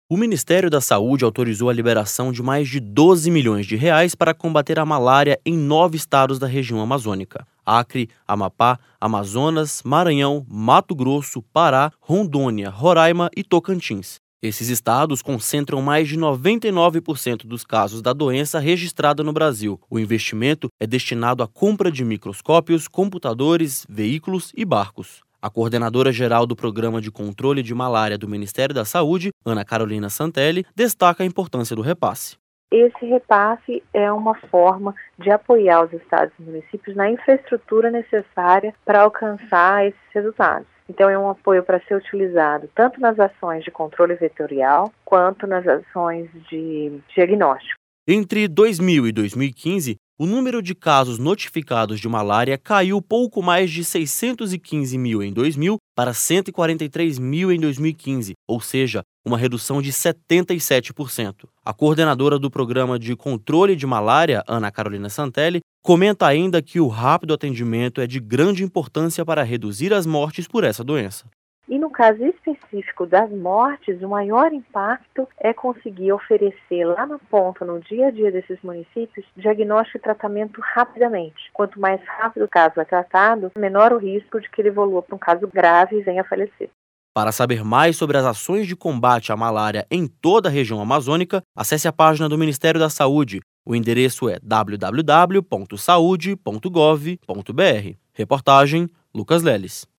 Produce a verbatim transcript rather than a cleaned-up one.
O Ministério da Saúde autorizou a liberação de mais de doze milhões de reais para combater a malária em nove estados da região amazônica: Acre, Amapá, Amazonas, Maranhão, Mato Grosso, Pará, Rondônia, Roraima e Tocantins. Esses estados concentram mais de noventa e nove por cento dos casos da doença registrada no Brasil. O investimento é destinado à compra de microscópios, computadores, veículos e barcos. A coordenadora-geral do Programa de Controle de Malária do Ministério da Saúde, Ana Carolina Santelli, destaca a importância do repasse. Esse repasse é uma forma de apoiar os estados e municípios na infraestrutura necessária para alcançar esses resultados. Então, é um apoio para ser utilizado tanto nas ações de controle vetorial quanto nas ações de diagnóstico. Entre dois mil e dois mil e quinze, o número de casos notificados de malária caiu pouco mais de seiscentos e quinze mil em dois mil para cento e quarenta e três mil em dois mil e quinze, ou seja, uma redução de setenta e sete por cento. A coordenadora do Programa de Controle de Malária, Ana Carolina Santelli, comenta ainda que o rápido atendimento é de grande importância para reduzir as mortes por essa doença. E no caso específico das mortes, o maior impacto é conseguir oferecer lá na ponta, no dia a dia desses municípios, diagnóstico e tratamento rapidamente. Quanto mais rápido o caso é tratado, menor o risco de que ele evolua para um caso grave e venha a falecer. Para saber mais sobre as ações de combate à malária em toda a região amazônica, acesse a página do Ministério da Saúde. O endereço é w w w ponto saude ponto gov ponto b r. Reportagem Lucas Leles.